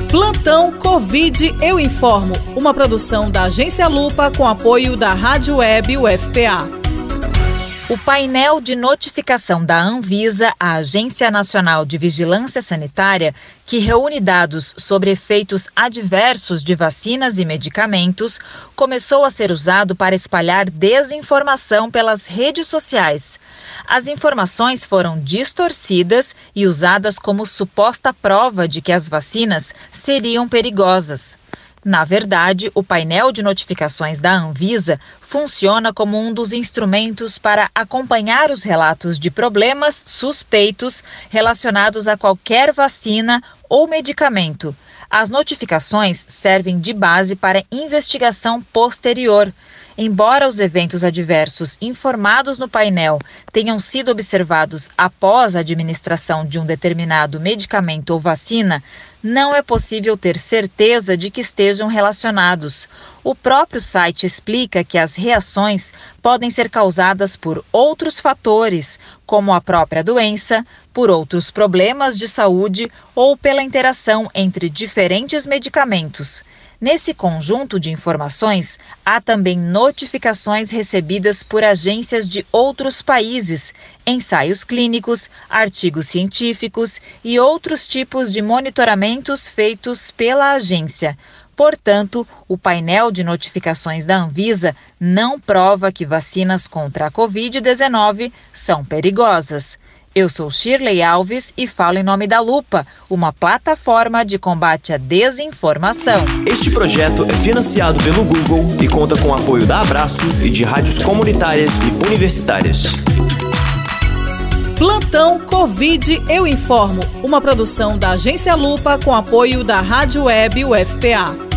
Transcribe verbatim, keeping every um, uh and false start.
Plantão Covid Eu Informo, uma produção da Agência Lupa com apoio da Rádio Web U F P A. O painel de notificação da Anvisa, a Agência Nacional de Vigilância Sanitária, que reúne dados sobre efeitos adversos de vacinas e medicamentos, começou a ser usado para espalhar desinformação pelas redes sociais. As informações foram distorcidas e usadas como suposta prova de que as vacinas seriam perigosas. Na verdade, o painel de notificações da Anvisa funciona como um dos instrumentos para acompanhar os relatos de problemas suspeitos relacionados a qualquer vacina ou medicamento. As notificações servem de base para investigação posterior. Embora os eventos adversos informados no painel tenham sido observados após a administração de um determinado medicamento ou vacina, não é possível ter certeza de que estejam relacionados. O próprio site explica que as reações podem ser causadas por outros fatores, como a própria doença, por outros problemas de saúde ou pela interação entre diferentes medicamentos. Nesse conjunto de informações, há também notificações recebidas por agências de outros países, ensaios clínicos, artigos científicos e outros tipos de monitoramentos feitos pela agência. Portanto, o painel de notificações da Anvisa não prova que vacinas contra a covid dezenove são perigosas. Eu sou Shirley Alves e falo em nome da Lupa, uma plataforma de combate à desinformação. Este projeto é financiado pelo Google e conta com o apoio da Abraço e de rádios comunitárias e universitárias. Plantão Covid Eu Informo, uma produção da Agência Lupa com apoio da Rádio Web U F P A.